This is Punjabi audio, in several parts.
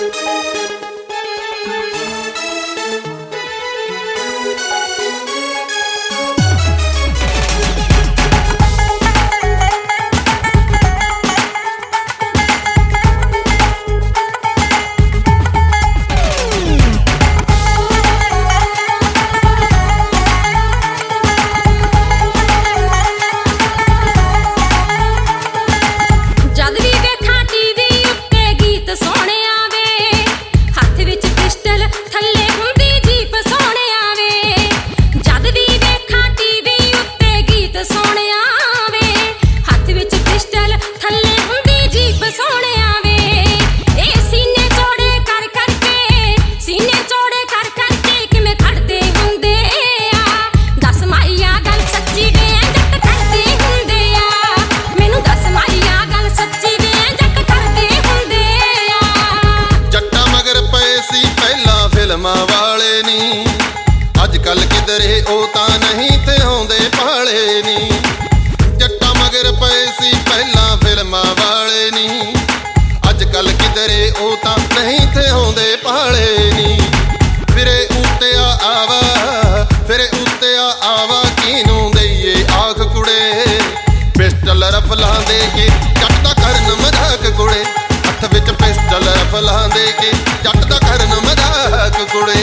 ਫਿਲਮਾਂ ਵਾਲੇ ਨੀ ਅੱਜ ਕੱਲ ਕਿਧਰੇ ਉਹ ਤਾਂ ਨਹੀਂ ਤੇ ਆਉਂਦੇ ਭਾਲੇ ਨੀ। ਜੱਟਾਂ ਮਗਰ ਪਏ ਸੀ ਪਹਿਲਾਂ ਫਿਲਮਾਂ ਵਾਲੇ ਨੀ ਅੱਜ ਕੱਲ ਕਿਧਰੇ ਉਹ ਤਾਂ ਨਹੀਂ ਤੇ ਆਉਂਦੇ ਭਾਲੇ ਨੀ। ਫਿਰੇ ਉੱਤੇ ਆਵਾ ਫਿਰੇ ਉੱਤੇ ਆਵਾ ਕਿਨੂੰ ਦਈਏ ਆਖ ਕੁੜੇ ਪਿਸਟਲ ਰਫਲਾਂ ਦੇ ਕੇ ਜੱਟ ਦਾ ਕਰਨ ਮਜ਼ਾਕ ਕੁੜੇ ਹੱਥ ਵਿੱਚ ਪਿਸਟਲ ਰਫਲਾਂ ਦੇ ਕੇ ਜੱਟ ਦਾ ਕਰਨ ਮਜ਼ਾਕ ਕੁੜੇ।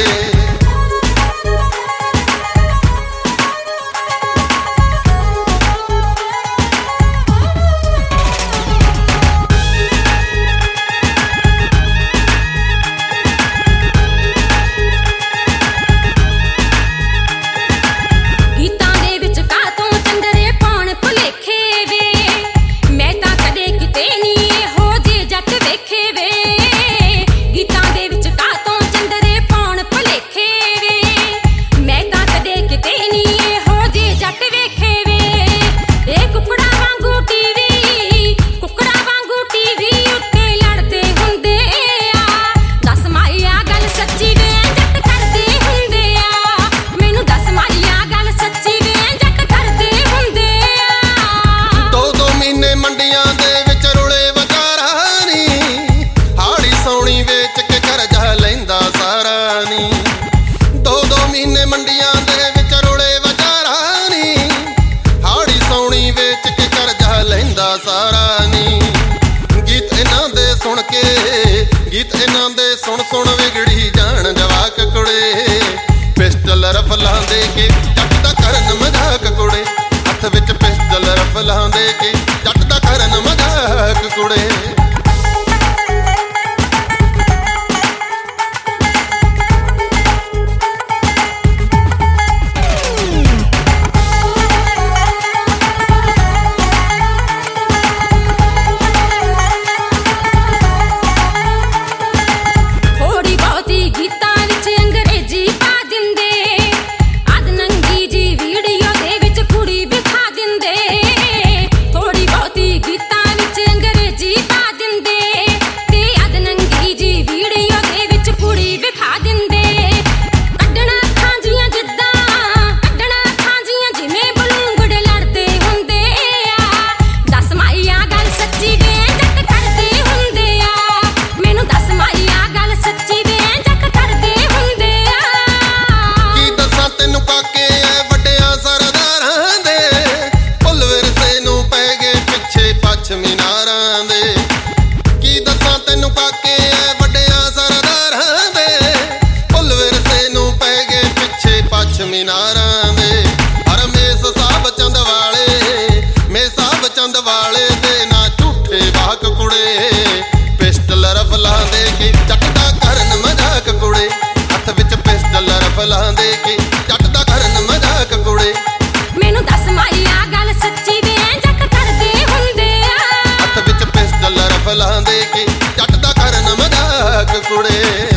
ਮੰਡੀਆਂ ਦੇ ਵਿੱਚ ਰੋਲੇ ਵਿਚਾਰਾ ਨੀ ਹਾੜੀ ਸੌਣੀ ਵੇਚ ਕੇ ਕਰਜ਼ਾ ਲੈਂਦਾ ਸਾਰਾ ਨੀ। ਗੀਤ ਇਹਨਾਂ ਦੇ ਸੁਣ ਕੇ ਗੀਤ ਇਹਨਾਂ ਦੇ ਸੁਣ ਸੁਣ ਵਿਗੜੀ ਜਾਣ ਜਵਾਕ ਕੁੜੇ ਪਿਸਟਲ ਰਫਲਾਂ ਦੇ ਕੇ ਜੱਟ ਦਾ ਕਰਨ ਮਜ਼ਾਕ ਕੁੜੇ ਹੱਥ ਵਿੱਚ ਪਿਸਟਲ ਰਫਲਾਂ ਦੇ ਕੇ ਜੱਟ ਦਾ ਕਰਨ ਮਜ਼ਾਕ ਕੁੜੇ। ਮੀਨਾਰਾਂ ਦੇ ਕੀ ਦੱਸਾਂ ਤੈਨੂੰ ਕਾਕੇ ਐ ਵੱਡਿਆਂ ਸਰਦਾਰਾਂ ਦੇ ਭੁੱਲ ਵਿਰਸੇ ਨੂੰ ਪੈ ਗਏ ਪਿੱਛੇ ਪੱਛ ਮੀਨਾਰਾਂ ਦੇ। ਹਰ ਮੇਸ ਸਾਹਿਬ ਚੰਦ ਵਾਲੇ ਦੇ ਨਾ ਝੂਠੇ ਵਾਕ ਕੁੜੇ ਪਿਸਟਲ ਰਫਲਾਂ ਦੇ ਕੇ ਜੱਟ ਦਾ ਕਰਨ ਮਜ਼ਾਕ ਕੁੜੇ ਹੱਥ ਵਿੱਚ ਪਿਸਟਲ ਰਫਲਾਂ ਦੇ ਕੇ ਜੱਟ ਦਾ ਕਰਨ ਮਜ਼ਾਕ ਕੁੜੇ। ਮੈਨੂੰ ਦੱਸ ਮਾਈ ਆ ਗੱਲ ਸੱਚੀ ਵੇ ਜੱਟ ਕਰਦੇ ਹੁੰਦੇ ਰਫਲਾਂ ਦੇ ਕੇ ਜੱਟ ਦਾ ਕਰਨ ਮਜ਼ਾਕ ਕੁੜੇ।